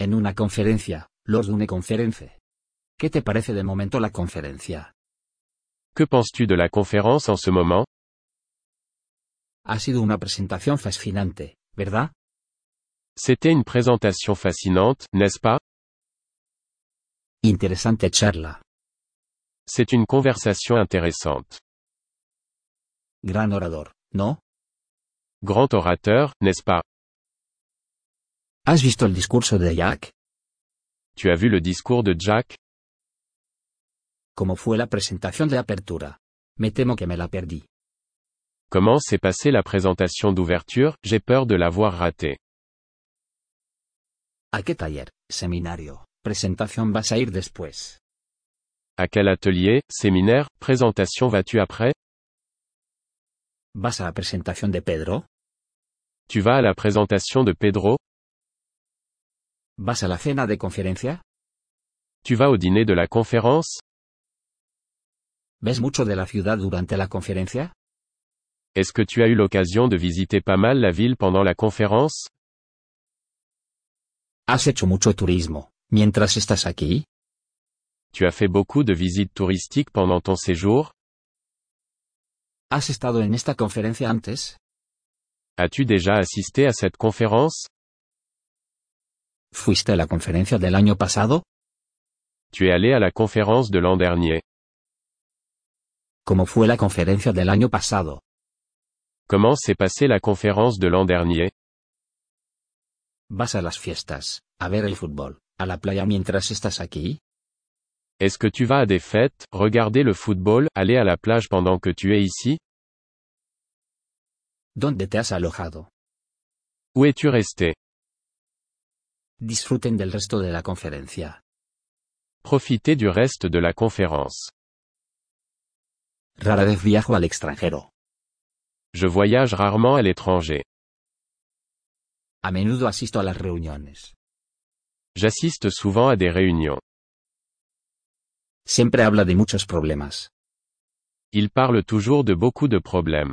En una conferencia, lors d'une conférence. ¿Qué te parece de momento la conferencia? Que penses-tu de la conférence en ce moment? Ha sido una presentación fascinante, ¿verdad? C'était une présentation fascinante, n'est-ce pas? Interesante charla. C'est une conversation intéressante. Gran orador, ¿no? Grand orateur, n'est-ce pas? ¿Has visto el discurso de Jack? Tu as vu le discours de Jack? ¿Cómo fue la presentación de apertura? Me temo que me la perdí. Comment s'est passée la présentation d'ouverture? J'ai peur de l'avoir ratée. ¿A qué taller, seminario, presentación vas a ir después? À quel atelier, séminaire, présentation vas-tu après? ¿Vas a la presentación de Pedro? Tu vas à la présentation de Pedro? ¿Vas a la cena de conferencia? Tu vas au dîner de la conférence? ¿Ves mucho de la ciudad durante la conferencia? Est-ce que tu as eu l'occasion de visiter pas mal la ville pendant la conférence? ¿Has hecho mucho turismo mientras estás aquí? Tu as fait beaucoup de visites touristiques pendant ton séjour? ¿Has estado en esta conferencia antes? As-tu déjà assisté à cette conférence? ¿Fuiste a la conferencia del año pasado? Tu es allé à la conférence de l'an dernier. ¿Cómo fue la conferencia del año pasado? Comment s'est passée la conférence de l'an dernier? ¿Vas a las fiestas, a ver el fútbol, a la playa mientras estás aquí? Est-ce que tu vas à des fêtes, regarder le football, aller à la plage pendant que tu es ici? ¿Dónde te has alojado? Où es-tu resté? Disfruten del resto de la conferencia. Profitez du reste de la conférence. Rara vez viajo al extranjero. Je voyage rarement à l'étranger. A menudo asisto a las reuniones. J'assiste souvent à des réunions. Siempre habla de muchos problemas. Il parle toujours de beaucoup de problèmes.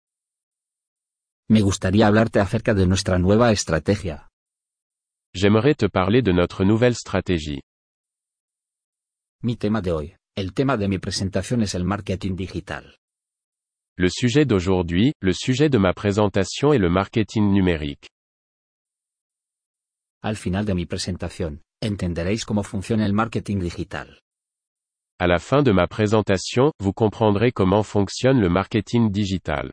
Me gustaría hablarte acerca de nuestra nueva estrategia. J'aimerais te parler de notre nouvelle stratégie. Mi tema de hoy, el tema de mi presentación es el marketing digital. Le sujet d'aujourd'hui, le sujet de ma présentation est le marketing numérique. Al final de mi presentación, entenderéis cómo funciona el marketing digital. À la fin de ma présentation, vous comprendrez comment fonctionne le marketing digital.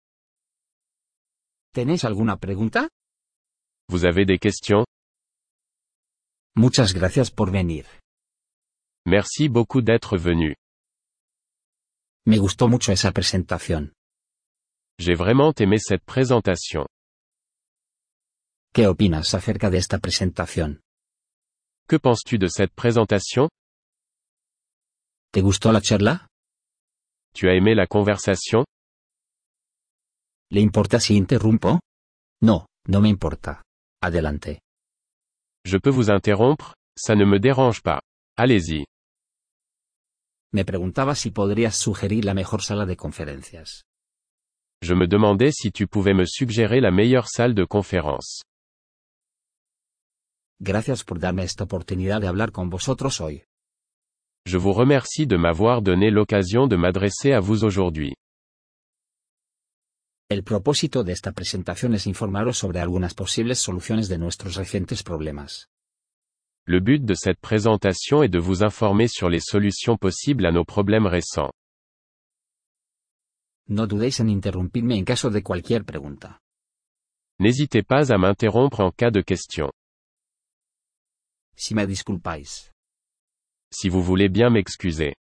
¿Tenéis alguna pregunta? Vous avez des questions? Muchas gracias por venir. Merci beaucoup d'être venu. Me gustó mucho esa presentación. J'ai vraiment aimé cette présentation. ¿Qué opinas acerca de esta presentación? Que penses-tu de cette présentation? ¿Te gustó la charla? Tu as aimé la conversation? ¿Le importa si interrumpo? No, no me importa. Adelante. Je peux vous interrompre? Ça ne me dérange pas. Allez-y. Me preguntaba si podrías sugerir la mejor sala de conferencias. Je me demandais si tu pouvais me suggérer la meilleure salle de conférence. Gracias por darme esta oportunidad de hablar con vosotros hoy. Je vous remercie de m'avoir donné l'occasion de m'adresser à vous aujourd'hui. El propósito de esta presentación es informaros sobre algunas posibles soluciones de nuestros recientes problemas. Le but de cette présentation est de vous informer sur les solutions possibles à nos problèmes récents. No dudéis en interrumpirme en caso de cualquier pregunta. N'hésitez pas à m'interrompre en cas de question. Si me disculpáis. Si vous voulez bien m'excuser.